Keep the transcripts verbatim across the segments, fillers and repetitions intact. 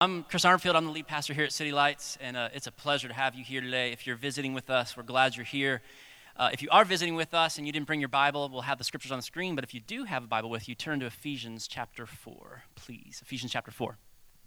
I'm Chris Armfield. I'm the lead pastor here at City Lights, and uh, it's a pleasure to have you here today. If you're visiting with us, we're glad you're here. Uh, if you are visiting with us and you didn't bring your Bible, we'll have the scriptures on the screen, but if you do have a Bible with you, turn to Ephesians chapter four, please. Ephesians chapter four.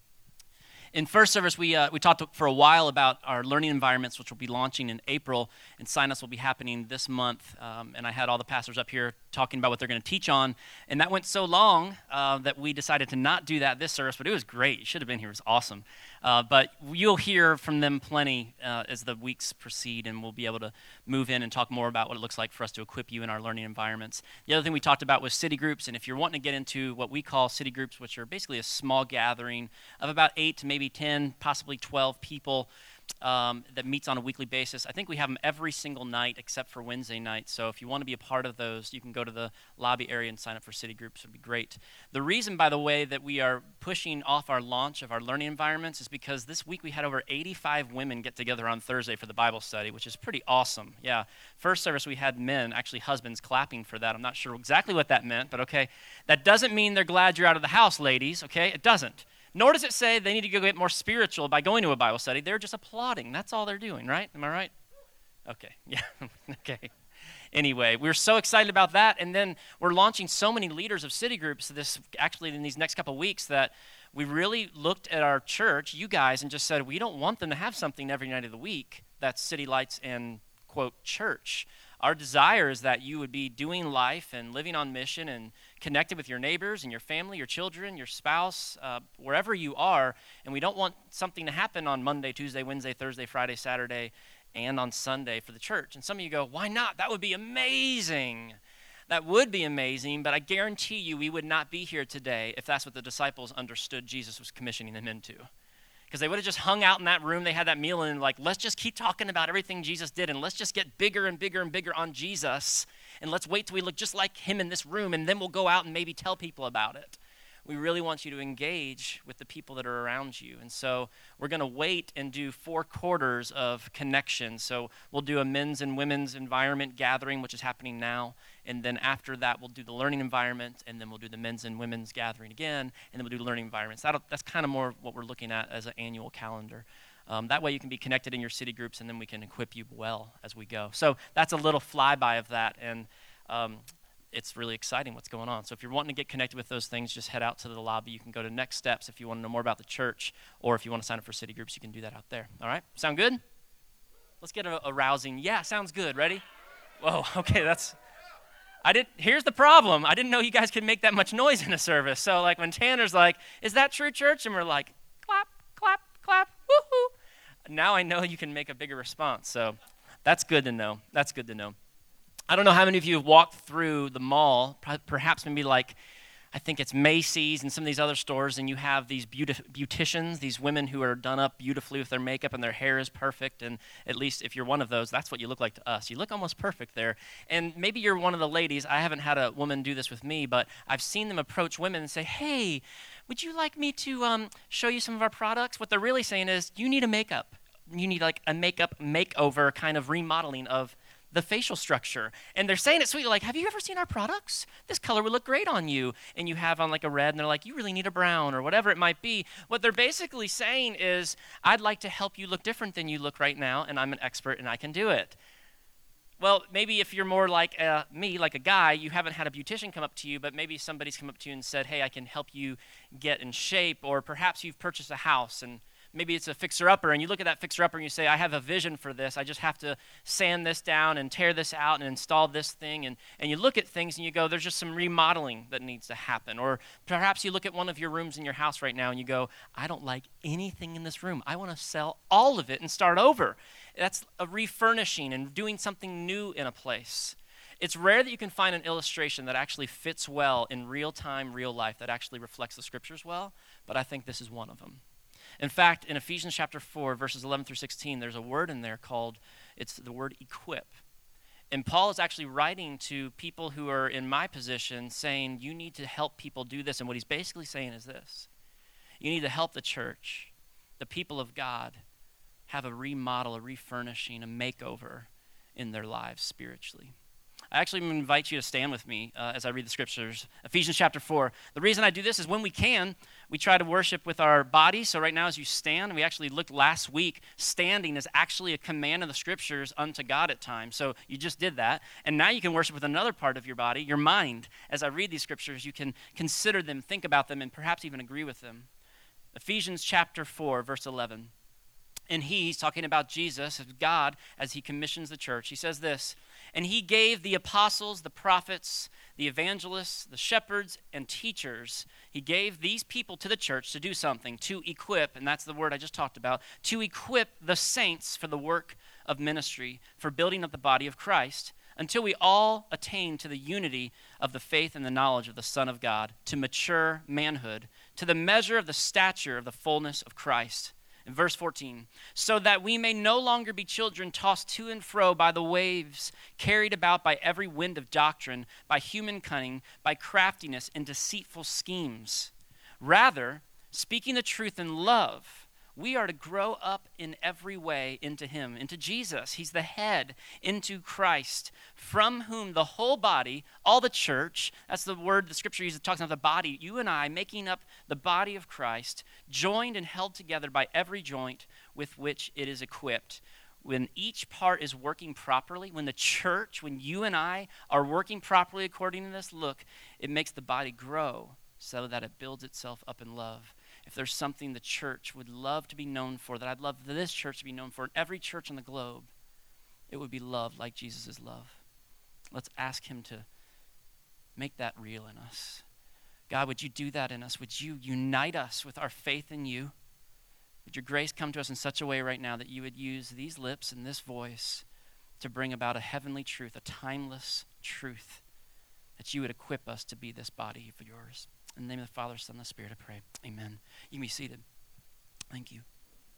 In first service, we uh, we talked for a while about our learning environments, which will be launching in April, and sign-ups will be happening this month. Um, and I had all the pastors up here talking about what they're going to teach on, and that went so long uh, that we decided to not do that this service, but it was great. You should have been here. It was awesome. Uh, but you'll hear from them plenty uh, as the weeks proceed, and we'll be able to move in and talk more about what it looks like for us to equip you in our learning environments. The other thing we talked about was city groups, and if you're wanting to get into what we call city groups, which are basically a small gathering of about eight to maybe ten, possibly twelve people um, that meets on a weekly basis. I think we have them every single night except for Wednesday night, so if you want to be a part of those, you can go to the lobby area and sign up for city groups. It would be great. The reason, by the way, that we are pushing off our launch of our learning environments is because this week we had over eighty-five women get together on Thursday for the Bible study, which is pretty awesome. Yeah, first service we had men, actually husbands, clapping for that. I'm not sure exactly what that meant, but okay. That doesn't mean they're glad you're out of the house, ladies, okay? It doesn't. Nor does it say they need to go get more spiritual by going to a Bible study. They're just applauding. That's all they're doing, right? Am I right? Okay, yeah, okay. Anyway, we're so excited about that, and then we're launching so many leaders of city groups this actually in these next couple of weeks that we really looked at our church, you guys, and just said we don't want them to have something every night of the week that's City Lights and, quote, church. Our desire is that you would be doing life and living on mission and connected with your neighbors and your family, your children, your spouse, uh, wherever you are, and we don't want something to happen on Monday, Tuesday, Wednesday, Thursday, Friday, Saturday, and on Sunday for the church. And some of you go, why not? That would be amazing. That would be amazing, but I guarantee you we would not be here today if that's what the disciples understood Jesus was commissioning them into. Because they would have just hung out in that room, they had that meal, and like, let's just keep talking about everything Jesus did, and let's just get bigger and bigger and bigger on Jesus, and let's wait till we look just like him in this room, and then we'll go out and maybe tell people about it. We really want you to engage with the people that are around you. And so we're going to wait and do four quarters of connection. So we'll do a men's and women's environment gathering, which is happening now. And then after that, we'll do the learning environment, and then we'll do the men's and women's gathering again, and then we'll do learning environments. That'll, that's kind of more what we're looking at as an annual calendar. Um, that way you can be connected in your city groups, and then we can equip you well as we go. So that's a little flyby of that, and um, it's really exciting what's going on. So if you're wanting to get connected with those things, just head out to the lobby. You can go to Next Steps if you want to know more about the church, or if you want to sign up for city groups, you can do that out there. All right? Sound good? Let's get a, a rousing, yeah, sounds good. Ready? Whoa, okay, that's... I didn't. Here's the problem. I didn't know you guys could make that much noise in a service. So like when Tanner's like, is that true, church? And we're like, clap, clap, clap, woohoo. Now I know you can make a bigger response. So that's good to know. That's good to know. I don't know how many of you have walked through the mall, perhaps maybe like, I think it's Macy's and some of these other stores, and you have these beauti- beauticians, these women who are done up beautifully with their makeup and their hair is perfect, and at least if you're one of those, that's what you look like to us. You look almost perfect there. And maybe you're one of the ladies. I haven't had a woman do this with me, but I've seen them approach women and say, hey, would you like me to um, show you some of our products? What they're really saying is, you need a makeup. You need like a makeup makeover kind of remodeling of the facial structure. And they're saying it sweetly, like, have you ever seen our products? This color would look great on you. And you have on like a red, and they're like, you really need a brown, or whatever it might be. What they're basically saying is, I'd like to help you look different than you look right now, and I'm an expert and I can do it. Well, maybe if you're more like uh, me, like a guy, you haven't had a beautician come up to you, but maybe somebody's come up to you and said, hey, I can help you get in shape. Or perhaps you've purchased a house, and maybe it's a fixer-upper, and you look at that fixer-upper and you say, I have a vision for this. I just have to sand this down and tear this out and install this thing. And, and you look at things and you go, there's just some remodeling that needs to happen. Or perhaps you look at one of your rooms in your house right now and you go, I don't like anything in this room. I want to sell all of it and start over. That's a refurnishing and doing something new in a place. It's rare that you can find an illustration that actually fits well in real time, real life, that actually reflects the scriptures well, but I think this is one of them. In fact, in Ephesians chapter four, verses eleven through sixteen, there's a word in there called, it's the word equip. And Paul is actually writing to people who are in my position saying, you need to help people do this. And what he's basically saying is this: you need to help the church, the people of God, have a remodel, a refurnishing, a makeover in their lives spiritually. I actually invite you to stand with me uh, as I read the scriptures. Ephesians chapter four. The reason I do this is when we can, we try to worship with our bodies. So right now as you stand, we actually looked last week, standing is actually a command of the scriptures unto God at times. So you just did that. And now you can worship with another part of your body, your mind. As I read these scriptures, you can consider them, think about them, and perhaps even agree with them. Ephesians chapter four, verse eleven. And he, he's talking about Jesus, God, as he commissions the church. He says this, and he gave the apostles, the prophets, the evangelists, the shepherds, and teachers. He gave these people to the church to do something, to equip, and that's the word I just talked about, to equip the saints for the work of ministry, for building up the body of Christ, until we all attain to the unity of the faith and the knowledge of the Son of God, to mature manhood, to the measure of the stature of the fullness of Christ. In verse fourteen, so that we may no longer be children tossed to and fro by the waves, carried about by every wind of doctrine, by human cunning, by craftiness and deceitful schemes. Rather, speaking the truth in love, we are to grow up in every way into him, into Jesus. He's the head, into Christ, from whom the whole body, all the church, that's the word the scripture uses, talks about the body, you and I making up the body of Christ, joined and held together by every joint with which it is equipped. When each part is working properly, when the church, when you and I are working properly according to this, look, it makes the body grow so that it builds itself up in love. If there's something the church would love to be known for, that I'd love this church to be known for, and every church on the globe, it would be love like Jesus' love. Let's ask him to make that real in us. God, would you do that in us? Would you unite us with our faith in you? Would your grace come to us in such a way right now that you would use these lips and this voice to bring about a heavenly truth, a timeless truth, that you would equip us to be this body of yours. In the name of the Father, Son, and the Spirit, I pray. Amen. You can be seated. Thank you.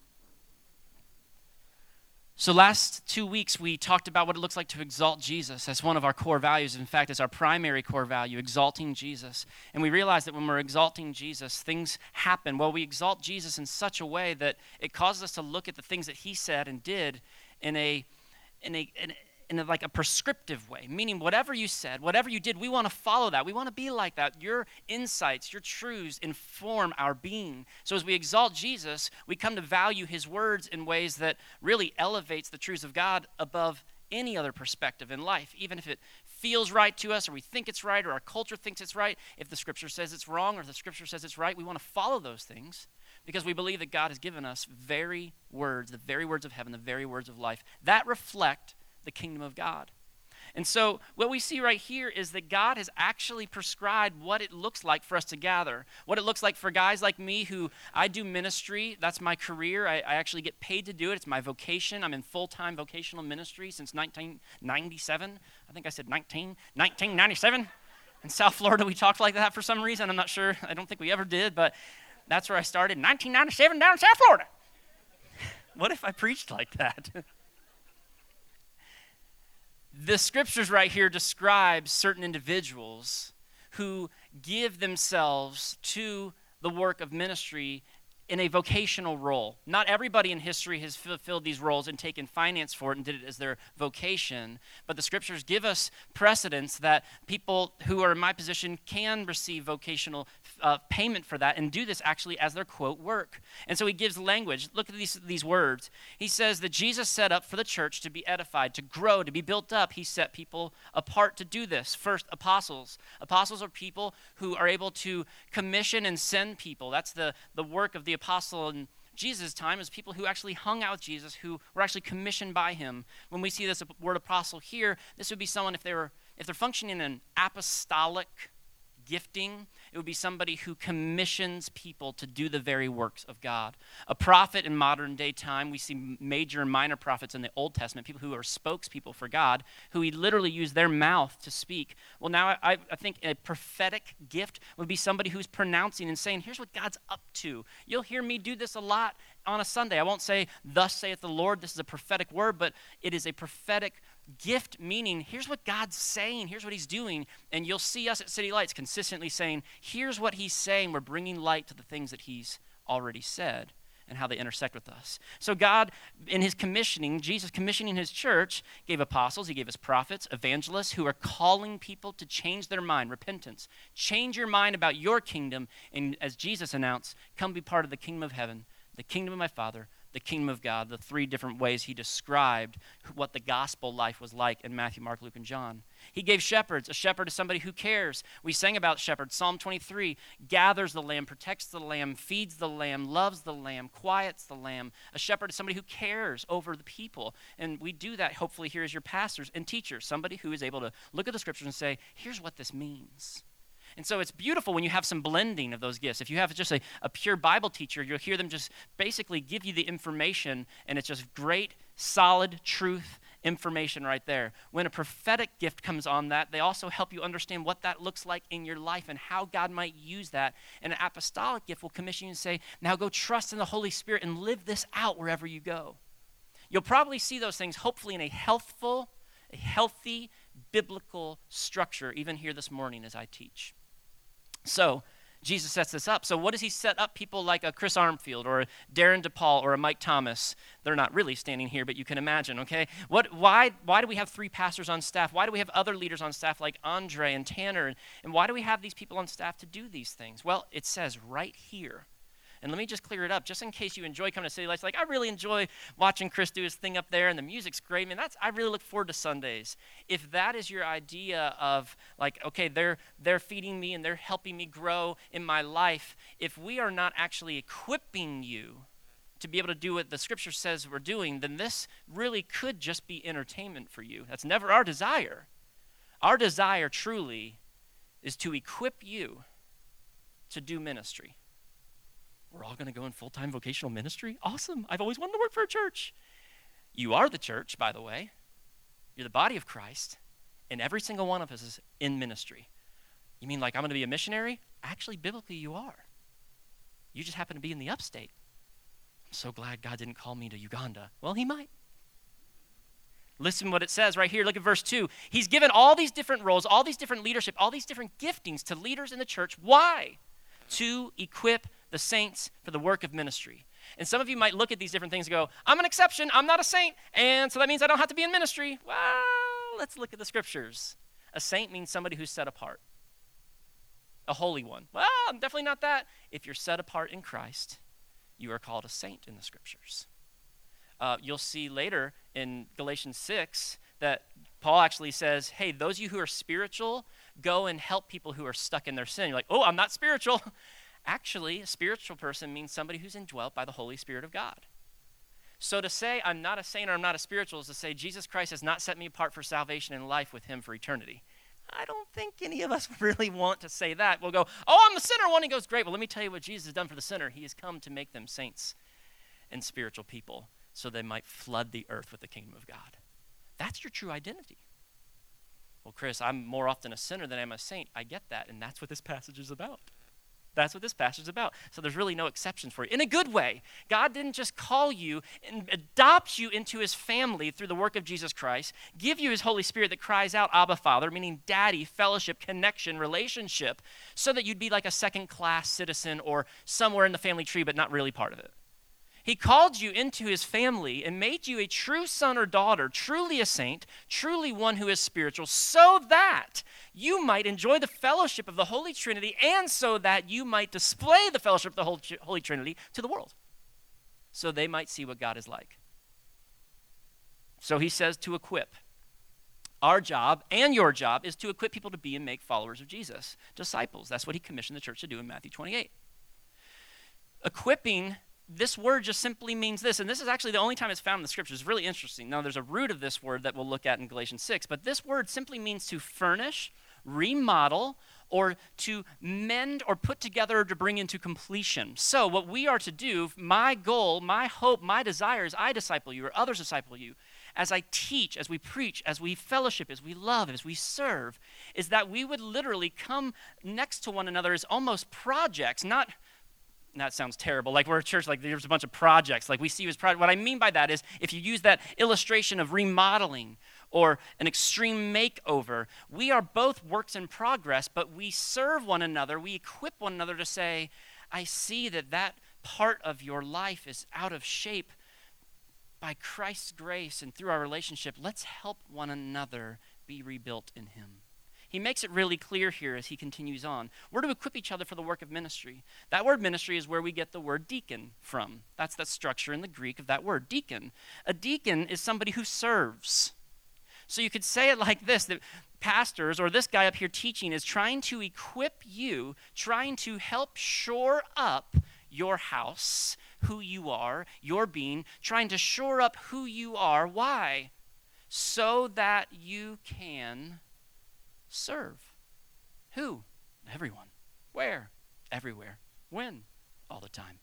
So last two weeks, we talked about what it looks like to exalt Jesus as one of our core values. In fact, it's our primary core value, exalting Jesus. And we realized that when we're exalting Jesus, things happen. Well, we exalt Jesus in such a way that it causes us to look at the things that he said and did in a, in a, in a in a, like a prescriptive way, meaning whatever you said, whatever you did, we want to follow that. We want to be like that. Your insights, your truths inform our being. So as we exalt Jesus, we come to value his words in ways that really elevates the truths of God above any other perspective in life, even if it feels right to us or we think it's right or our culture thinks it's right. If the scripture says it's wrong or if the scripture says it's right, we want to follow those things because we believe that God has given us very words, the very words of heaven, the very words of life that reflect the kingdom of God. And so what we see right here is that God has actually prescribed what it looks like for us to gather, what it looks like for guys like me who I do ministry. That's my career. I, I actually get paid to do it. It's my vocation. I'm in full-time vocational ministry since nineteen ninety-seven. I think I said nineteen, nineteen ninety-seven. In South Florida, we talked like that for some reason. I'm not sure. I don't think we ever did, but that's where I started, nineteen ninety-seven down in South Florida. What if I preached like that? The scriptures right here describe certain individuals who give themselves to the work of ministry in a vocational role. Not everybody in history has fulfilled these roles and taken finance for it and did it as their vocation, but the scriptures give us precedence that people who are in my position can receive vocational uh, payment for that and do this actually as their, quote, work. And so he gives language. Look at these, these words. He says that Jesus set up for the church to be edified, to grow, to be built up. He set people apart to do this. First, apostles. Apostles are people who are able to commission and send people. That's the, the work of the apostle in Jesus' time, is people who actually hung out with Jesus, who were actually commissioned by him. When we see this word apostle here, this would be someone, if they were, if they're functioning in an apostolic gifting, it would be somebody who commissions people to do the very works of God. A prophet in modern day time, we see major and minor prophets in the Old Testament, people who are spokespeople for God, who he literally used their mouth to speak. Well, now I, I think a prophetic gift would be somebody who's pronouncing and saying, here's what God's up to. You'll hear me do this a lot on a Sunday. I won't say, thus saith the Lord. This is a prophetic word, but it is a prophetic gift, meaning here's what God's saying, here's what he's doing, and you'll see us at City Lights consistently saying, here's what he's saying. We're bringing light to the things that he's already said. and how they intersect with us. So God, in his commissioning, Jesus commissioning his church, gave apostles, he gave us prophets, evangelists, who are calling people to change their mind, repentance. Change your mind about your kingdom, and as Jesus announced, come be part of the kingdom of heaven, the kingdom of my Father, the kingdom of God, the three different ways he described what the gospel life was like in Matthew, Mark, Luke, and John. He gave shepherds. A shepherd is somebody who cares. We sang about shepherds. Psalm twenty-three, gathers the lamb, protects the lamb, feeds the lamb, loves the lamb, quiets the lamb. A shepherd is somebody who cares over the people. And we do that hopefully here as your pastors and teachers, somebody who is able to look at the scriptures and say, here's what this means. And so it's beautiful when you have some blending of those gifts. If you have just a, a pure Bible teacher, you'll hear them just basically give you the information, and it's just great, solid truth information right there. When a prophetic gift comes on that, they also help you understand what that looks like in your life and how God might use that. And an apostolic gift will commission you and say, now go trust in the Holy Spirit and live this out wherever you go. You'll probably see those things hopefully in a healthful, a healthy, biblical structure, even here this morning as I teach. So Jesus sets this up. So what does he set up people like a Chris Armfield or a Darren DePaul or a Mike Thomas? They're not really standing here, but you can imagine, okay? What? Why, why do we have three pastors on staff? Why do we have other leaders on staff like Andre and Tanner? And, and why do we have these people on staff to do these things? Well, it says right here. And let me just clear it up, just in case you enjoy coming to City Lights. Like, I really enjoy watching Chris do his thing up there, and the music's great. Man, that's I really look forward to Sundays. If that is your idea of, like, okay, they're they're feeding me and they're helping me grow in my life, if we are not actually equipping you to be able to do what the Scripture says we're doing, then this really could just be entertainment for you. That's never our desire. Our desire truly is to equip you to do ministry. We're all going to go in full-time vocational ministry? Awesome. I've always wanted to work for a church. You are the church, by the way. You're the body of Christ, and every single one of us is in ministry. You mean like I'm going to be a missionary? Actually, biblically, you are. You just happen to be in the upstate. I'm so glad God didn't call me to Uganda. Well, he might. Listen what it says right here. Look at verse two. He's given all these different roles, all these different leadership, all these different giftings to leaders in the church. Why? To equip the saints for the work of ministry. And some of you might look at these different things and go, I'm an exception, I'm not a saint, and so that means I don't have to be in ministry. Well, let's look at the scriptures. A saint means somebody who's set apart. A holy one. Well, I'm definitely not that. If you're set apart in Christ, you are called a saint in the scriptures. Uh, you'll see later in Galatians six that Paul actually says, hey, those of you who are spiritual, go and help people who are stuck in their sin. You're like, oh, I'm not spiritual. Actually, a spiritual person means somebody who's indwelt by the Holy Spirit of God. So to say I'm not a saint or I'm not a spiritual is to say Jesus Christ has not set me apart for salvation and life with him for eternity. I don't think any of us really want to say that. We'll go, oh, I'm the sinner one. He goes, great. Well, let me tell you what Jesus has done for the sinner. He has come to make them saints and spiritual people so they might flood the earth with the kingdom of God. That's your true identity. Well, Chris, I'm more often a sinner than I'm a saint. I get that, and that's what this passage is about. That's what this passage is about. So there's really no exceptions for you. In a good way, God didn't just call you and adopt you into his family through the work of Jesus Christ, give you his Holy Spirit that cries out, Abba, Father, meaning daddy, fellowship, connection, relationship, so that you'd be like a second-class citizen or somewhere in the family tree, but not really part of it. He called you into his family and made you a true son or daughter, truly a saint, truly one who is spiritual, so that you might enjoy the fellowship of the Holy Trinity and so that you might display the fellowship of the Holy Trinity to the world, so they might see what God is like. So he says to equip. Our job and your job is to equip people to be and make followers of Jesus, disciples. That's what he commissioned the church to do in Matthew twenty-eight. Equipping, this word just simply means this, and this is actually the only time it's found in the scriptures. It's really interesting. Now, there's a root of this word that we'll look at in Galatians six, but this word simply means to furnish, remodel, or to mend or put together or to bring into completion. So what we are to do, my goal, my hope, my desire is I disciple you or others disciple you, as I teach, as we preach, as we fellowship, as we love, as we serve, is that we would literally come next to one another as almost projects, not that sounds terrible. Like we're a church, like there's a bunch of projects. Like we see as projects. What I mean by that is if you use that illustration of remodeling or an extreme makeover, we are both works in progress, but we serve one another. We equip one another to say, I see that that part of your life is out of shape, by Christ's grace and through our relationship, let's help one another be rebuilt in him. He makes it really clear here as he continues on. We're to equip each other for the work of ministry. That word ministry is where we get the word deacon from. That's the structure in the Greek of that word, deacon. A deacon is somebody who serves. So you could say it like this, that pastors or this guy up here teaching is trying to equip you, trying to help shore up your house, who you are, your being, trying to shore up who you are. Why? So that you can serve. Who? Everyone. Where? Everywhere. When? All the time.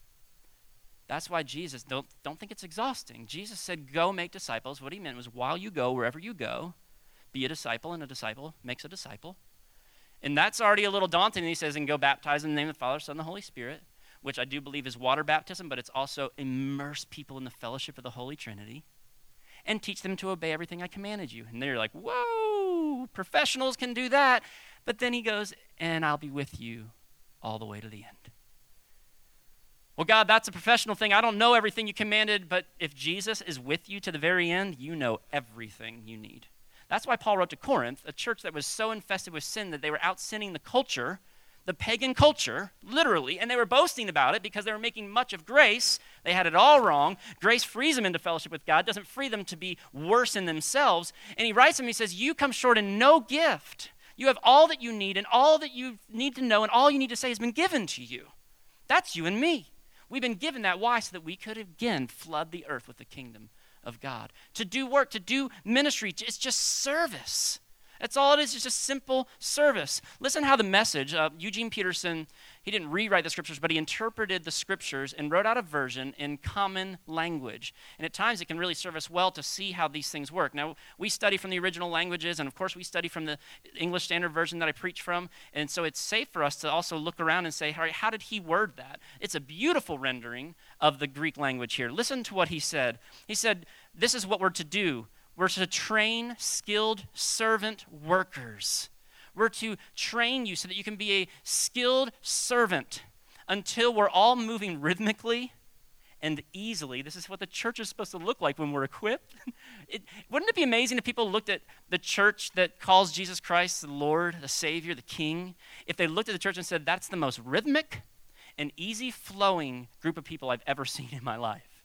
That's why Jesus, don't, don't think it's exhausting. Jesus said, go make disciples. What he meant was while you go, wherever you go, be a disciple, and a disciple makes a disciple. And that's already a little daunting. And he says, and go baptize in the name of the Father, Son, and the Holy Spirit, which I do believe is water baptism, but it's also immerse people in the fellowship of the Holy Trinity and teach them to obey everything I commanded you. And they're like, whoa, professionals can do that. But then he goes, and I'll be with you all the way to the end. Well, God, that's a professional thing. I don't know everything you commanded, but if Jesus is with you to the very end, you know everything you need. That's why Paul wrote to Corinth, a church that was so infested with sin that they were out sinning the culture, the pagan culture, literally, and they were boasting about it because they were making much of grace. They had it all wrong. Grace frees them into fellowship with God, doesn't free them to be worse in themselves. And he writes them, he says, you come short in no gift. You have all that you need, and all that you need to know, and all you need to say has been given to you. That's you and me. We've been given that. Why? So that we could again flood the earth with the kingdom of God. To do work, to do ministry, it's just service. That's all it is, it's just simple service. Listen how the message, uh, Eugene Peterson, he didn't rewrite the scriptures, but he interpreted the scriptures and wrote out a version in common language. And at times it can really serve us well to see how these things work. Now, we study from the original languages, and of course we study from the English Standard Version that I preach from, and so it's safe for us to also look around and say, all right, how did he word that? It's a beautiful rendering of the Greek language here. Listen to what he said. He said, this is what we're to do. We're to train skilled servant workers. We're to train you so that you can be a skilled servant until we're all moving rhythmically and easily. This is what the church is supposed to look like when we're equipped. It, wouldn't it be amazing if people looked at the church that calls Jesus Christ the Lord, the Savior, the King, if they looked at the church and said, that's the most rhythmic and easy-flowing group of people I've ever seen in my life?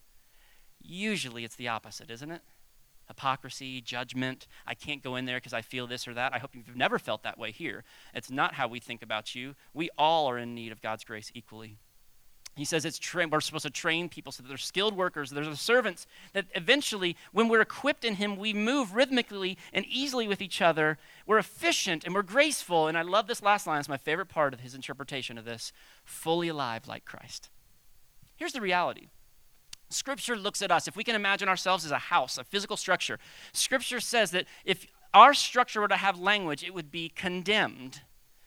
Usually it's the opposite, isn't it? Hypocrisy, judgment. I can't go in there because I feel this or that. I hope you've never felt that way here. It's not how we think about you. We all are in need of God's grace equally. He says it's tra- we're supposed to train people so that they're skilled workers, they're the servants, that eventually when we're equipped in him, we move rhythmically and easily with each other. We're efficient and we're graceful. And I love this last line. It's my favorite part of his interpretation of this. Fully alive like Christ. Here's the reality. Scripture looks at us. If we can imagine ourselves as a house, a physical structure, Scripture says that if our structure were to have language, it would be condemned,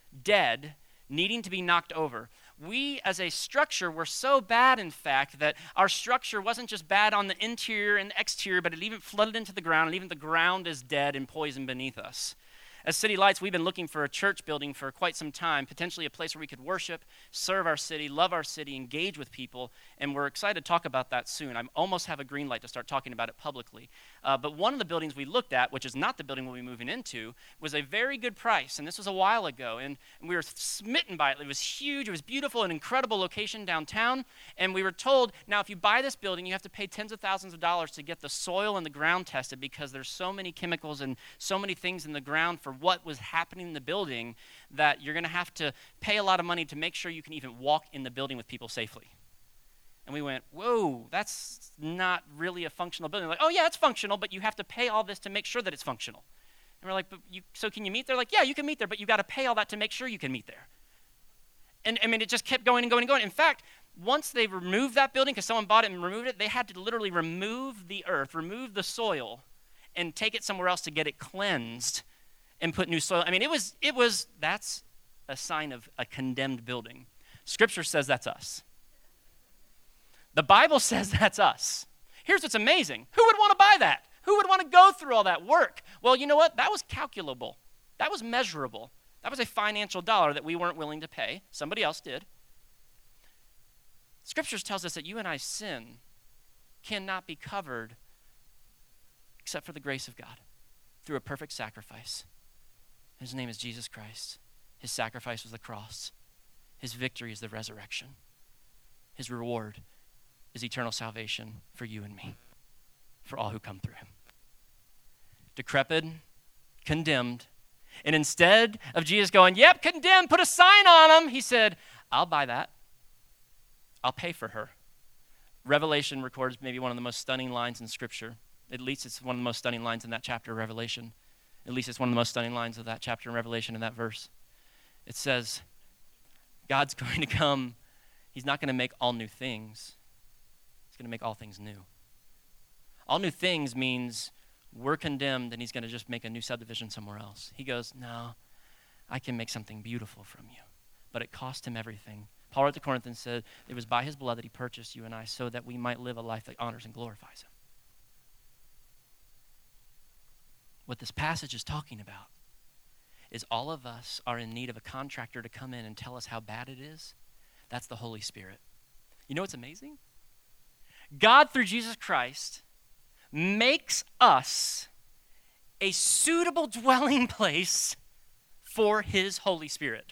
dead, needing to be knocked over. We, as a structure, were so bad, in fact, that our structure wasn't just bad on the interior and the exterior, but it even flooded into the ground, and even the ground is dead and poisoned beneath us. As City Lights, we've been looking for a church building for quite some time, potentially a place where we could worship, serve our city, love our city, engage with people, and we're excited to talk about that soon. I almost have a green light to start talking about it publicly. Uh, but one of the buildings we looked at, which is not the building we'll be moving into, was a very good price, and this was a while ago, and, and we were smitten by it. It was huge, it was beautiful, an incredible location downtown, and we were told, now if you buy this building, you have to pay tens of thousands of dollars to get the soil and the ground tested because there's so many chemicals and so many things in the ground for what was happening in the building that you're going to have to pay a lot of money to make sure you can even walk in the building with people safely. And we went, whoa, that's not really a functional building. Like, oh yeah, it's functional, but you have to pay all this to make sure that it's functional. And we're like, but you, so can you meet there? Like, yeah, you can meet there, but you got to pay all that to make sure you can meet there. And I mean, it just kept going and going and going. In fact, once they removed that building, because someone bought it and removed it, they had to literally remove the earth, remove the soil, and take it somewhere else to get it cleansed and put new soil. I mean, it was, it was, that's a sign of a condemned building. Scripture says that's us. The Bible says that's us. Here's what's amazing. Who would want to buy that? Who would want to go through all that work? Well, you know what? That was calculable. That was measurable. That was a financial dollar that we weren't willing to pay. Somebody else did. Scriptures tells us that you and I's sin cannot be covered except for the grace of God through a perfect sacrifice. His name is Jesus Christ. His sacrifice was the cross. His victory is the resurrection. His reward is eternal salvation for you and me, for all who come through him. Decrepit, condemned, and instead of Jesus going, yep, condemned, put a sign on him, he said, I'll buy that. I'll pay for her. Revelation records maybe one of the most stunning lines in Scripture. At least it's one of the most stunning lines in that chapter of Revelation. At least it's one of the most stunning lines of that chapter in Revelation in that verse. It says, God's going to come. He's not going to make all new things. He's going to make all things new. All new things means we're condemned and he's going to just make a new subdivision somewhere else. He goes, no, I can make something beautiful from you. But it cost him everything. Paul wrote to Corinthians, said, it was by his blood that he purchased you and I so that we might live a life that honors and glorifies him. What this passage is talking about is all of us are in need of a contractor to come in and tell us how bad it is. That's the Holy Spirit. You know what's amazing? God, through Jesus Christ, makes us a suitable dwelling place for his Holy Spirit.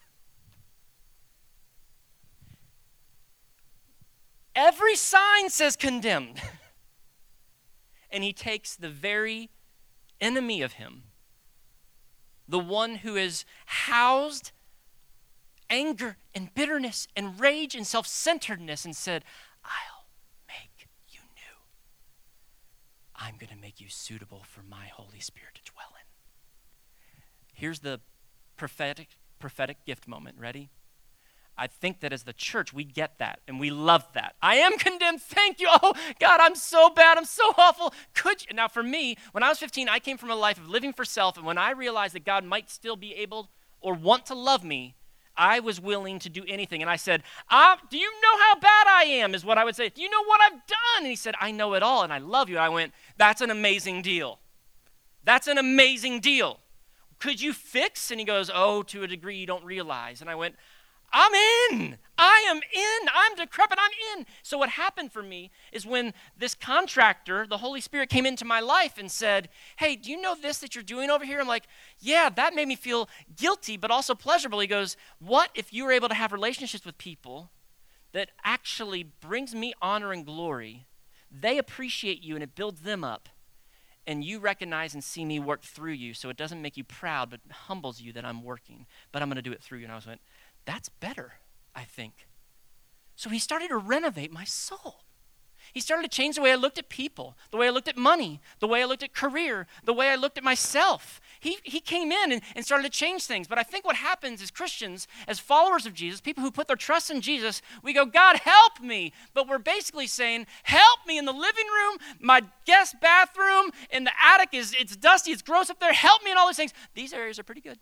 Every sign says condemned. And he takes the very enemy of him, the one who is housed anger and bitterness and rage and self-centeredness, and said, I'll make you new. I'm going to make you suitable for my Holy Spirit to dwell in. Here's the prophetic prophetic gift moment. Ready? I think that as the church, we get that, and we love that. I am condemned. Thank you. Oh, God, I'm so bad. I'm so awful. Could you? Now, for me, when I was fifteen, I came from a life of living for self, and when I realized that God might still be able or want to love me, I was willing to do anything. And I said, ah, do you know how bad I am, is what I would say. Do you know what I've done? And he said, I know it all, and I love you. And I went, that's an amazing deal. That's an amazing deal. Could you fix? And he goes, oh, to a degree you don't realize. And I went, I'm in. I am in. I'm decrepit. I'm in. So what happened for me is when this contractor, the Holy Spirit, came into my life and said, hey, do you know this that you're doing over here? I'm like, yeah, that made me feel guilty, but also pleasurable. He goes, what if you were able to have relationships with people that actually brings me honor and glory? They appreciate you and it builds them up. And you recognize and see me work through you, so it doesn't make you proud, but humbles you that I'm working. But I'm going to do it through you. And I was went, that's better, I think. So he started to renovate my soul. He started to change the way I looked at people, the way I looked at money, the way I looked at career, the way I looked at myself. He, he came in and, and started to change things. But I think what happens as Christians, as followers of Jesus, people who put their trust in Jesus, we go, God, help me. But we're basically saying, help me in the living room, my guest bathroom, in the attic, is it's dusty, it's gross up there. Help me in all these things. These areas are pretty good.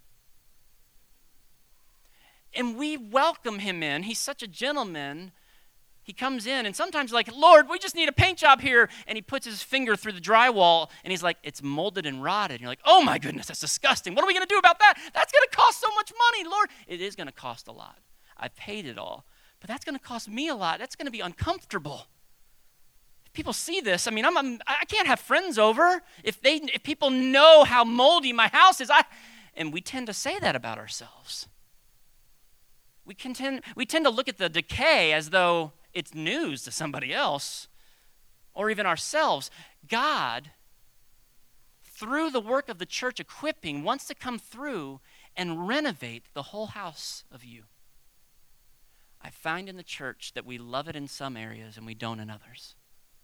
And we welcome him in. He's such a gentleman. He comes in, and sometimes like, Lord, we just need a paint job here. And he puts his finger through the drywall, and he's like, it's molded and rotted. And you're like, oh my goodness, that's disgusting. What are we going to do about that? That's going to cost so much money, Lord. It is going to cost a lot. I paid it all. But that's going to cost me a lot. That's going to be uncomfortable. If people see this, I mean, I'm, I'm, I can't have friends over. If they, if people know how moldy my house is, I, and we tend to say that about ourselves. We can tend, we tend to look at the decay as though it's news to somebody else or even ourselves. God, through the work of the church equipping, wants to come through and renovate the whole house of you. I find in the church that we love it in some areas and we don't in others.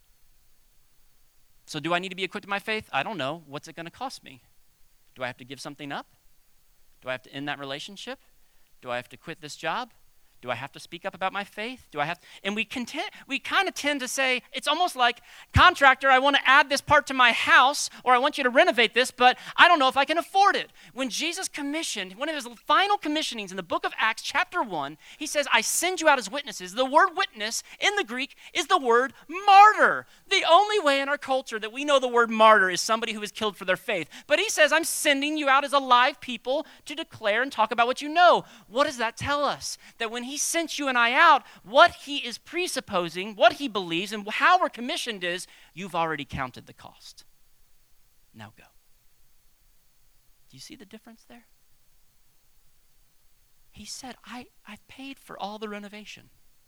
So do I need to be equipped in my faith? I don't know. What's it going to cost me? Do I have to give something up? Do I have to end that relationship? Do I have to quit this job? Do I have to speak up about my faith? Do I have to? And we content, we kind of tend to say, it's almost like, contractor, I want to add this part to my house, or I want you to renovate this, but I don't know if I can afford it. When Jesus commissioned, one of his final commissionings in the book of Acts, chapter one, he says, I send you out as witnesses. The word witness in the Greek is the word martyr. The only way in our culture that we know the word martyr is somebody who is killed for their faith. But he says, I'm sending you out as alive people to declare and talk about what you know. What does that tell us? That when he sent you and I out, what he is presupposing, what he believes, and how we're commissioned is, you've already counted the cost. Now go. Do you see the difference there? He said, I, I've paid for all the renovation.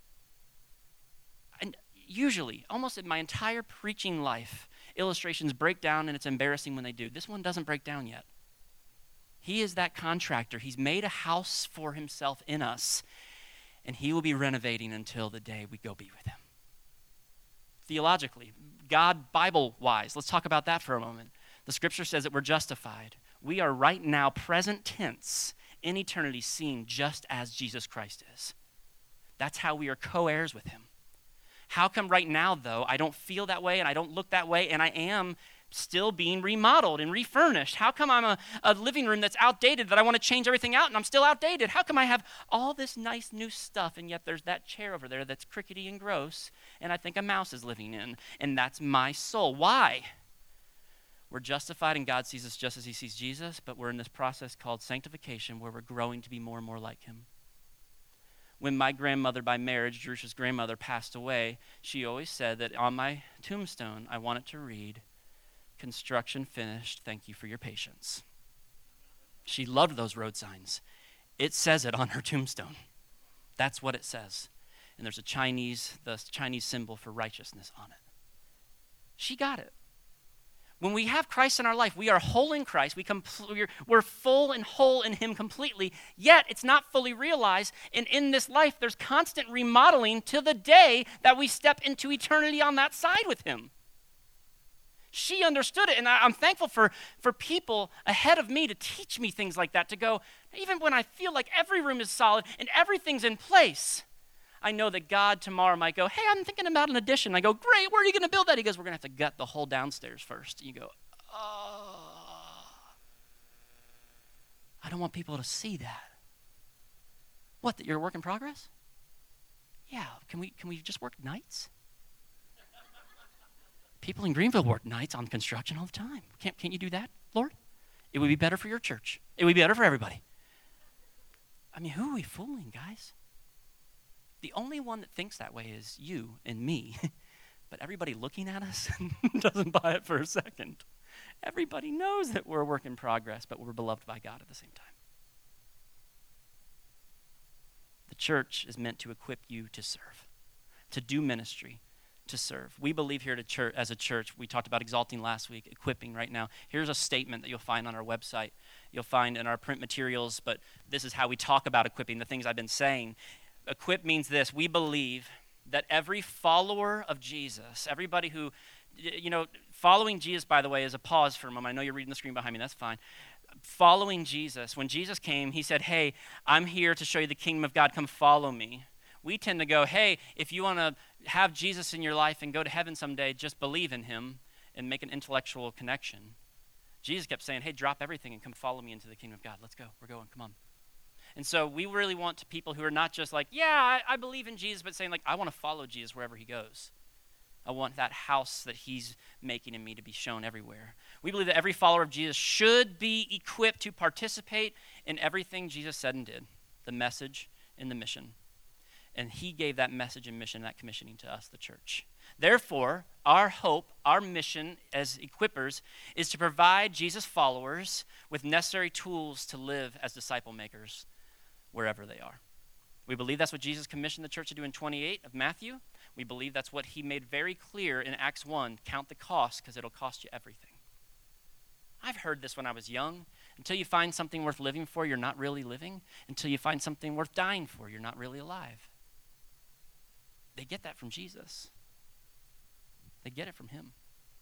And usually, almost in my entire preaching life, illustrations break down and it's embarrassing when they do. This one doesn't break down yet. He is that contractor. He's made a house for himself in us, and he will be renovating until the day we go be with him. Theologically, God, Bible-wise, let's talk about that for a moment. The scripture says that we're justified. We are right now, present tense, in eternity, seen just as Jesus Christ is. That's how we are co-heirs with him. How come right now, though, I don't feel that way and I don't look that way and I am still being remodeled and refurnished? How come I'm a, a living room that's outdated that I want to change everything out and I'm still outdated? How come I have all this nice new stuff and yet there's that chair over there that's crickety and gross and I think a mouse is living in, and that's my soul? Why? We're justified and God sees us just as he sees Jesus, but we're in this process called sanctification where we're growing to be more and more like him. When my grandmother by marriage, Jerusha's grandmother, passed away, she always said that on my tombstone, I want it to read, "Construction finished, thank you for your patience." She loved those road signs. It says it on her tombstone. That's what it says. And there's a Chinese, the Chinese symbol for righteousness on it. She got it. When we have Christ in our life, we are whole in Christ. We compl- we're, we're full and whole in him completely, yet it's not fully realized. And in this life, there's constant remodeling to the day that we step into eternity on that side with him. She understood it, and I, I'm thankful for, for people ahead of me to teach me things like that, to go, even when I feel like every room is solid and everything's in place, I know that God tomorrow might go, hey, I'm thinking about an addition. I go, great, where are you going to build that? He goes, we're going to have to gut the whole downstairs first. And you go, oh. I don't want people to see that. What, that you're a work in progress? Yeah, can we can we just work nights? People in Greenville work nights on construction all the time. Can't, can't you do that, Lord? It would be better for your church. It would be better for everybody. I mean, who are we fooling, guys? The only one that thinks that way is you and me. But everybody looking at us doesn't buy it for a second. Everybody knows that we're a work in progress, but we're beloved by God at the same time. The church is meant to equip you to serve, to do ministry, to serve. We believe here at a church, as a church, we talked about exalting last week, equipping right now. Here's a statement that you'll find on our website. You'll find in our print materials, but this is how we talk about equipping, the things I've been saying. Equip means this: we believe that every follower of Jesus, everybody who, you know, following Jesus, by the way, is a pause for a moment. I know you're reading the screen behind me, that's fine. Following Jesus, when Jesus came, he said, hey, I'm here to show you the kingdom of God, come follow me. We tend to go, hey, if you want to have Jesus in your life and go to heaven someday, just believe in him and make an intellectual connection. Jesus kept saying, hey, drop everything and come follow me into the kingdom of God. Let's go, we're going, come on. And so we really want to people who are not just like, yeah, I, I believe in Jesus, but saying like, I want to follow Jesus wherever he goes. I want that house that he's making in me to be shown everywhere. We believe that every follower of Jesus should be equipped to participate in everything Jesus said and did, the message and the mission. And he gave that message and mission, that commissioning to us, the church. Therefore, our hope, our mission as equippers is to provide Jesus followers with necessary tools to live as disciple makers wherever they are. We believe that's what Jesus commissioned the church to do in twenty-eight of Matthew. We believe that's what he made very clear in Acts one, count the cost because it'll cost you everything. I've heard this when I was young. Until you find something worth living for, you're not really living. Until you find something worth dying for, you're not really alive. They get that from Jesus. They get it from him.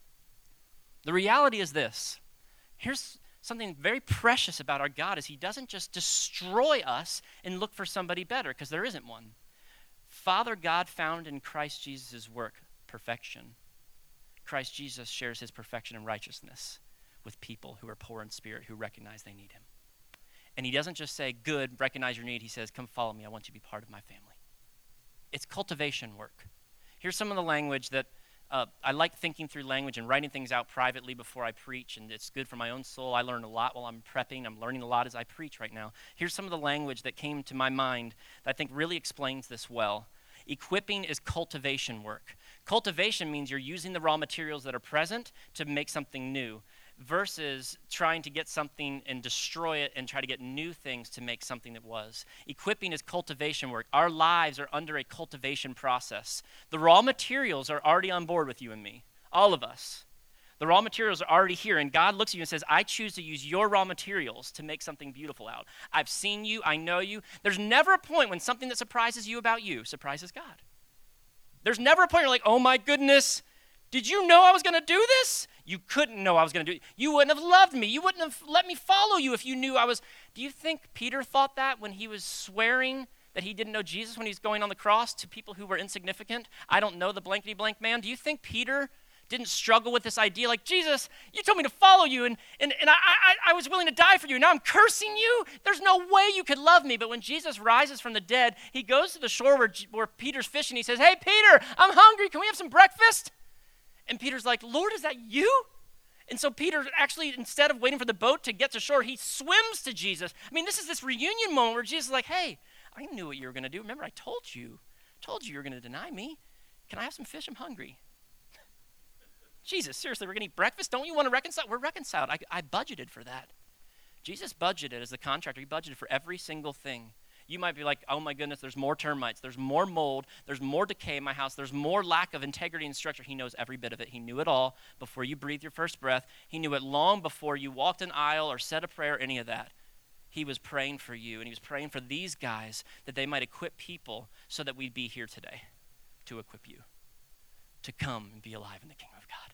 The reality is this. Here's something very precious about our God is he doesn't just destroy us and look for somebody better, because there isn't one. Father God found in Christ Jesus' work perfection. Christ Jesus shares his perfection and righteousness with people who are poor in spirit, who recognize they need him. And he doesn't just say, good, recognize your need. He says, come follow me. I want you to be part of my family. It's cultivation work. Here's some of the language that Uh, I like thinking through language and writing things out privately before I preach, and it's good for my own soul. I learn a lot while I'm prepping. I'm learning a lot as I preach right now. Here's some of the language that came to my mind that I think really explains this well. Equipping is cultivation work. Cultivation means you're using the raw materials that are present to make something new, versus trying to get something and destroy it and try to get new things to make something that was. Equipping is cultivation work. Our lives are under a cultivation process. The raw materials are already on board with you and me, all of us. The raw materials are already here, and God looks at you and says, I choose to use your raw materials to make something beautiful out. I've seen you, I know you. There's never a point when something that surprises you about you surprises God. There's never a point where you're like, oh my goodness, did you know I was going to do this? You couldn't know I was going to do it. You wouldn't have loved me. You wouldn't have let me follow you if you knew I was. Do you think Peter thought that when he was swearing that he didn't know Jesus when he was going on the cross to people who were insignificant? I don't know the blankety blank man. Do you think Peter didn't struggle with this idea like, Jesus, you told me to follow you, and, and, and I, I, I was willing to die for you. Now I'm cursing you? There's no way you could love me. But when Jesus rises from the dead, he goes to the shore where, where Peter's fishing. He says, hey, Peter, I'm hungry. Can we have some breakfast? And Peter's like, Lord, is that you? And so Peter actually, instead of waiting for the boat to get to shore, he swims to Jesus. I mean, this is this reunion moment where Jesus is like, hey, I knew what you were going to do. Remember, I told you. told you you were going to deny me. Can I have some fish? I'm hungry. Jesus, seriously, we're going to eat breakfast? Don't you want to reconcile? We're reconciled. I, I budgeted for that. Jesus budgeted as the contractor. He budgeted for every single thing. You might be like, oh my goodness, there's more termites, there's more mold, there's more decay in my house, there's more lack of integrity and structure. He knows every bit of it. He knew it all before you breathed your first breath. He knew it long before you walked an aisle or said a prayer, or any of that. He was praying for you, and he was praying for these guys that they might equip people so that we'd be here today to equip you, to come and be alive in the kingdom of God.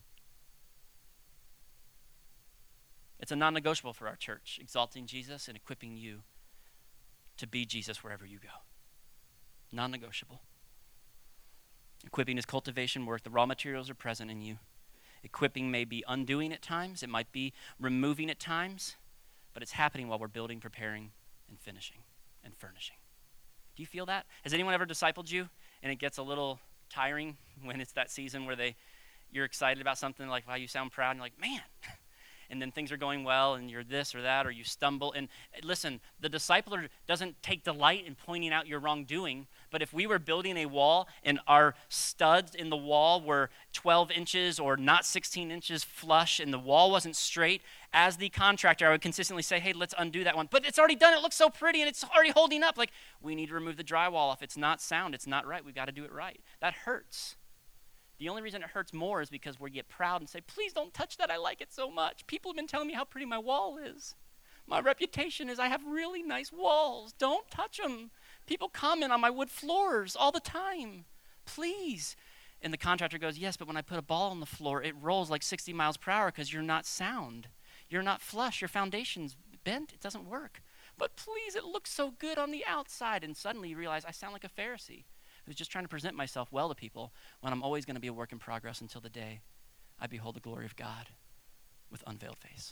It's a non-negotiable for our church, exalting Jesus and equipping you to be Jesus wherever you go. Non-negotiable. Equipping is cultivation work. The raw materials are present in you. Equipping may be undoing at times. It might be removing at times. But it's happening while we're building, preparing, and finishing, and furnishing. Do you feel that? Has anyone ever discipled you and it gets a little tiring when it's that season where they, you're excited about something like, wow, you sound proud, and you're like, man. And then things are going well, and you're this or that, or you stumble. And listen, the discipler doesn't take delight in pointing out your wrongdoing, but if we were building a wall and our studs in the wall were twelve inches or not sixteen inches flush, and the wall wasn't straight, as the contractor, I would consistently say, hey, let's undo that one. But it's already done. It looks so pretty, and it's already holding up. Like, we need to remove the drywall. If it's not sound, it's not right. We've got to do it right. That hurts. The only reason it hurts more is because we get proud and say, please don't touch that. I like it so much. People have been telling me how pretty my wall is. My reputation is I have really nice walls. Don't touch them. People comment on my wood floors all the time. Please. And the contractor goes, yes, but when I put a ball on the floor, it rolls like sixty miles per hour because you're not sound. You're not flush. Your foundation's bent. It doesn't work. But please, it looks so good on the outside. And suddenly you realize I sound like a Pharisee who's just trying to present myself well to people when I'm always going to be a work in progress until the day I behold the glory of God with unveiled face.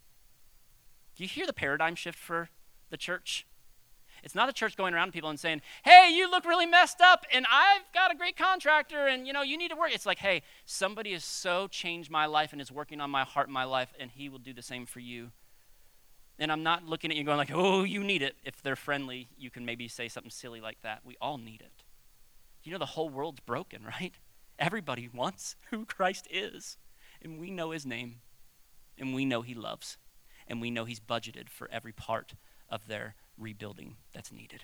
Do you hear the paradigm shift for the church? It's not a church going around to people and saying, hey, you look really messed up, and I've got a great contractor, and, you know, you need to work. It's like, hey, somebody has so changed my life and is working on my heart and my life, and he will do the same for you. And I'm not looking at you going like, oh, you need it. If they're friendly, you can maybe say something silly like that. We all need it. You know, the whole world's broken, right? Everybody wants who Christ is. And we know his name. And we know he loves. And we know he's budgeted for every part of their rebuilding that's needed.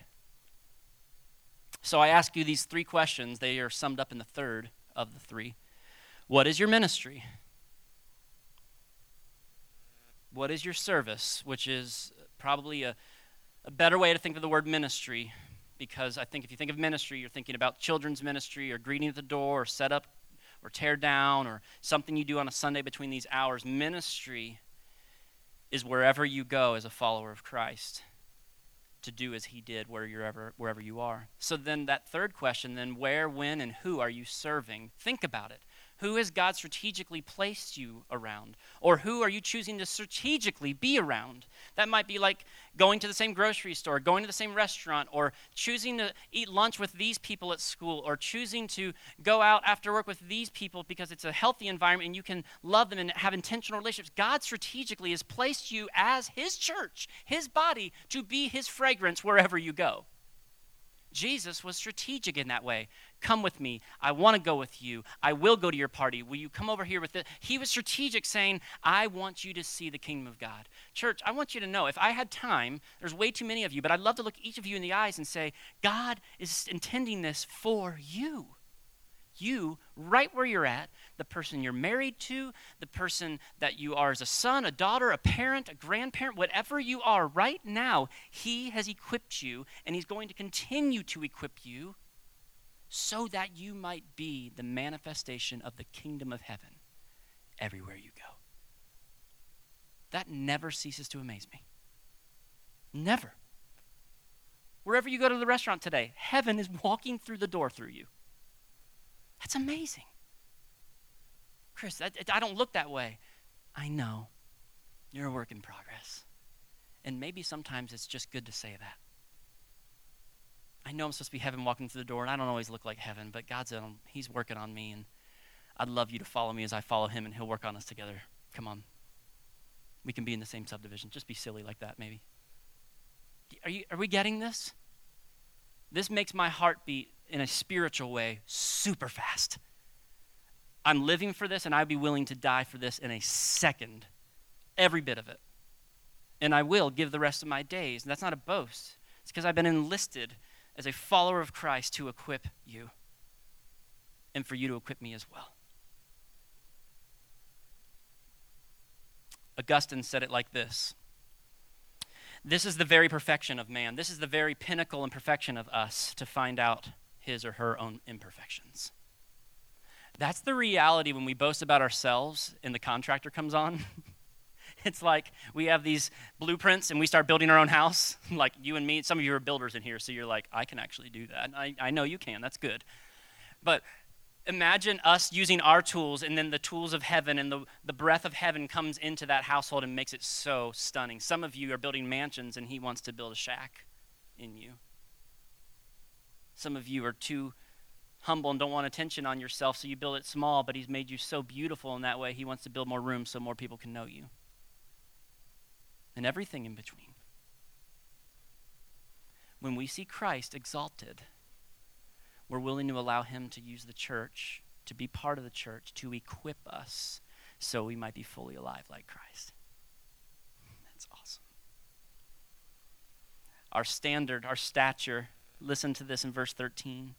So I ask you these three questions. They are summed up in the third of the three. What is your ministry? What is your service? Which is probably a, a better way to think of the word ministry. Because I think if you think of ministry, you're thinking about children's ministry or greeting at the door or set up or tear down or something you do on a Sunday between these hours. Ministry is wherever you go as a follower of Christ to do as he did wherever, wherever you are. So then that third question, then where, when, and who are you serving? Think about it. Who has God strategically placed you around? Or who are you choosing to strategically be around? That might be like going to the same grocery store, going to the same restaurant, or choosing to eat lunch with these people at school, or choosing to go out after work with these people because it's a healthy environment and you can love them and have intentional relationships. God strategically has placed you as his church, his body, to be his fragrance wherever you go. Jesus was strategic in that way. Come with me. I want to go with you. I will go to your party. Will you come over here with it? He was strategic, saying, I want you to see the kingdom of God. Church, I want you to know, if I had time, there's way too many of you, but I'd love to look each of you in the eyes and say, God is intending this for you. You, right where you're at, the person you're married to, the person that you are as a son, a daughter, a parent, a grandparent, whatever you are right now, he has equipped you, and he's going to continue to equip you so that you might be the manifestation of the kingdom of heaven everywhere you go. That never ceases to amaze me. Never. Wherever you go to the restaurant today, heaven is walking through the door through you. That's amazing. Chris, I, I don't look that way. I know. You're a work in progress. And maybe sometimes it's just good to say that. I know I'm supposed to be heaven walking through the door, and I don't always look like heaven, but God's in, he's working on me, and I'd love you to follow me as I follow him, and he'll work on us together. Come on. We can be in the same subdivision. Just be silly like that, maybe. Are you? Are we getting this? This makes my heart beat in a spiritual way super fast. I'm living for this, and I'd be willing to die for this in a second. Every bit of it. And I will give the rest of my days. And that's not a boast. It's because I've been enlisted as a follower of Christ to equip you. And for you to equip me as well. Augustine said it like this. This is the very perfection of man. This is the very pinnacle and perfection of us, to find out his or her own imperfections. That's the reality when we boast about ourselves and the contractor comes on. It's like we have these blueprints and we start building our own house, like you and me. Some of you are builders in here, so you're like, I can actually do that. I, I know you can. That's good. But imagine us using our tools, and then the tools of heaven and the, the breath of heaven comes into that household and makes it so stunning. Some of you are building mansions, and he wants to build a shack in you. Some of you are too humble and don't want attention on yourself, so you build it small, but he's made you so beautiful in that way, he wants to build more rooms so more people can know you. And everything in between. When we see Christ exalted, we're willing to allow him to use the church, to be part of the church, to equip us so we might be fully alive like Christ. That's awesome. Our standard, our stature, listen to this in verse thirteen.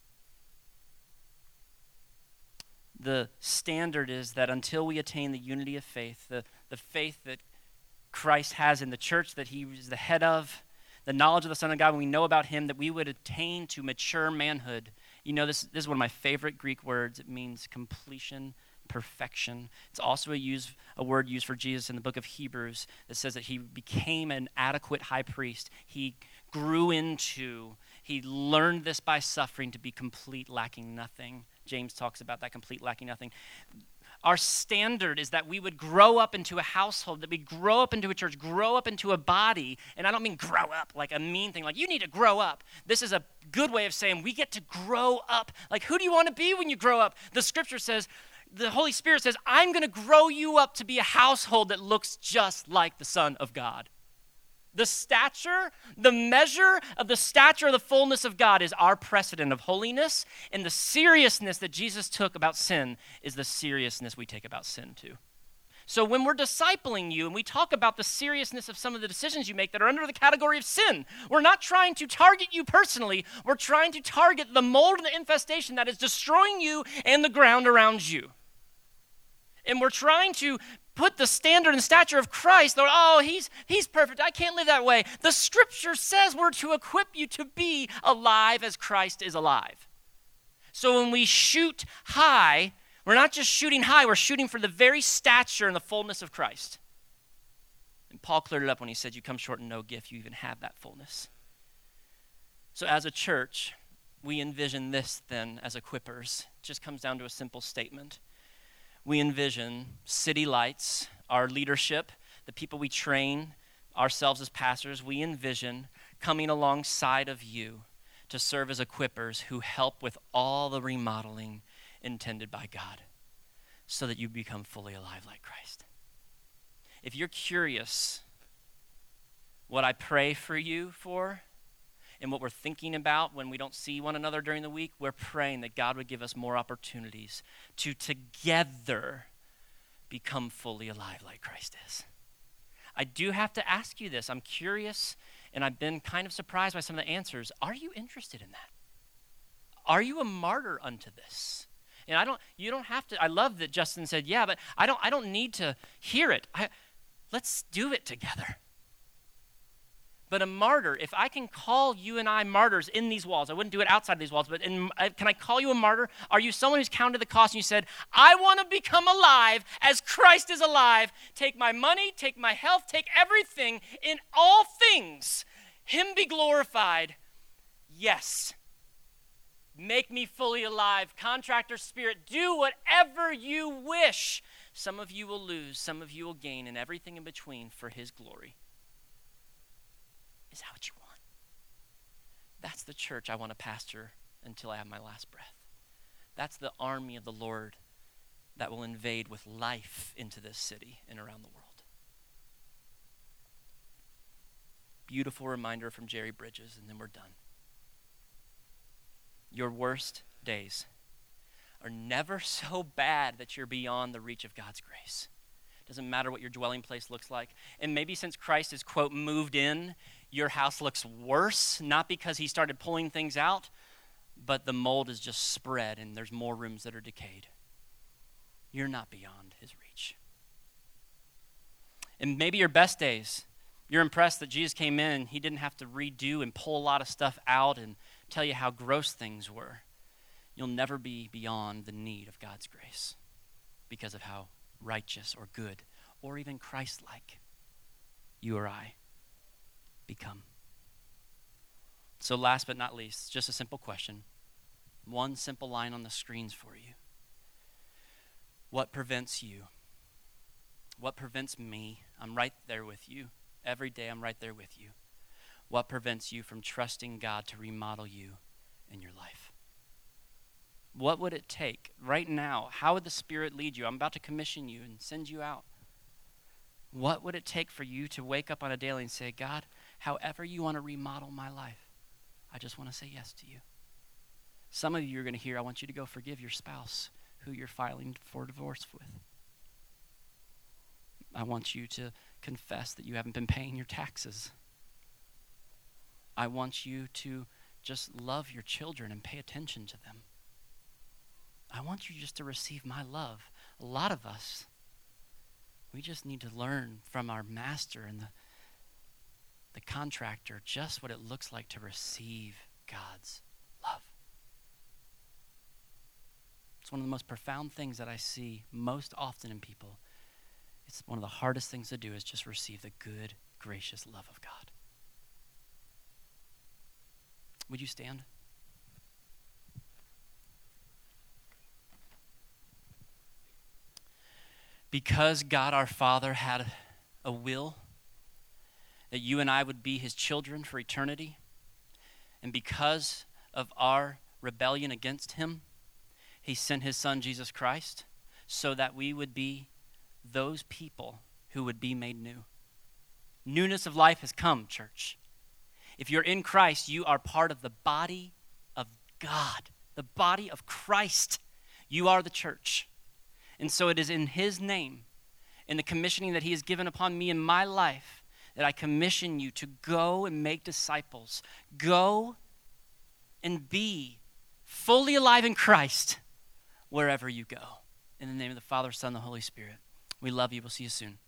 The standard is that until we attain the unity of faith, the, the faith that Christ has in the church that he is the head of, the knowledge of the Son of God, when we know about him, that we would attain to mature manhood. You know, this, this is one of my favorite Greek words. It means completion, perfection. It's also a, use, a word used for Jesus in the book of Hebrews that says that he became an adequate high priest. He grew into, he learned this by suffering to be complete, lacking nothing. James talks about that, complete, lacking nothing. Our standard is that we would grow up into a household, that we grow up into a church, grow up into a body. And I don't mean grow up like a mean thing, like you need to grow up. This is a good way of saying we get to grow up. Like, who do you want to be when you grow up? The scripture says, the Holy Spirit says, I'm going to grow you up to be a household that looks just like the Son of God. The stature, the measure of the stature of the fullness of God is our precedent of holiness, and the seriousness that Jesus took about sin is the seriousness we take about sin too. So when we're discipling you and we talk about the seriousness of some of the decisions you make that are under the category of sin, we're not trying to target you personally. We're trying to target the mold and the infestation that is destroying you and the ground around you. And we're trying to put the standard and stature of Christ, oh, he's, he's perfect. I can't live that way. The scripture says we're to equip you to be alive as Christ is alive. So when we shoot high, we're not just shooting high, we're shooting for the very stature and the fullness of Christ. And Paul cleared it up when he said, you come short in no gift, you even have that fullness. So as a church, we envision this then as equippers. It just comes down to a simple statement. We envision City Lights, our leadership, the people we train, ourselves as pastors, we envision coming alongside of you to serve as equippers who help with all the remodeling intended by God so that you become fully alive like Christ. If you're curious what I pray for you for and what we're thinking about when we don't see one another during the week, we're praying that God would give us more opportunities to together become fully alive like Christ is. I do have to ask you this. I'm curious, and I've been kind of surprised by some of the answers. Are you interested in that? Are you a martyr unto this? And I don't, you don't have to, I love that Justin said, yeah, but I don't, I don't need to hear it. I, let's do it together. But a martyr, if I can call you and I martyrs in these walls, I wouldn't do it outside these walls, but in, can I call you a martyr? Are you someone who's counted the cost and you said, I want to become alive as Christ is alive. Take my money, take my health, take everything, in all things, him be glorified. Yes. Make me fully alive. Contractor spirit, do whatever you wish. Some of you will lose, some of you will gain, and everything in between for his glory. Is that what you want? That's the church I want to pastor until I have my last breath. That's the army of the Lord that will invade with life into this city and around the world. Beautiful reminder from Jerry Bridges, and then we're done. Your worst days are never so bad that you're beyond the reach of God's grace. Doesn't matter what your dwelling place looks like. And maybe since Christ is, quote, moved in, your house looks worse, not because he started pulling things out, but the mold is just spread and there's more rooms that are decayed. You're not beyond his reach. And maybe your best days, you're impressed that Jesus came in and he didn't have to redo and pull a lot of stuff out and tell you how gross things were. You'll never be beyond the need of God's grace because of how righteous or good or even Christ-like you or I become. So last but not least, just a simple question. One simple line on the screens for you. What prevents you? What prevents me? I'm right there with you. Every day I'm right there with you. What prevents you from trusting God to remodel you in your life? What would it take right now? How would the Spirit lead you? I'm about to commission you and send you out. What would it take for you to wake up on a daily and say, God, however you want to remodel my life, I just want to say yes to you. Some of you are going to hear, I want you to go forgive your spouse who you're filing for divorce with. I want you to confess that you haven't been paying your taxes. I want you to just love your children and pay attention to them. I want you just to receive my love. A lot of us, we just need to learn from our master and the, the contractor just what it looks like to receive God's love. It's one of the most profound things that I see most often in people. It's one of the hardest things to do is just receive the good, gracious love of God. Would you stand? Because God our Father had a will that you and I would be his children for eternity, and because of our rebellion against him, he sent his son Jesus Christ so that we would be those people who would be made new. Newness of life has come, church. If you're in Christ, you are part of the body of God, the body of Christ. You are the church. And so it is in his name, in the commissioning that he has given upon me in my life, that I commission you to go and make disciples. Go and be fully alive in Christ wherever you go. In the name of the Father, Son, and the Holy Spirit. We love you. We'll see you soon.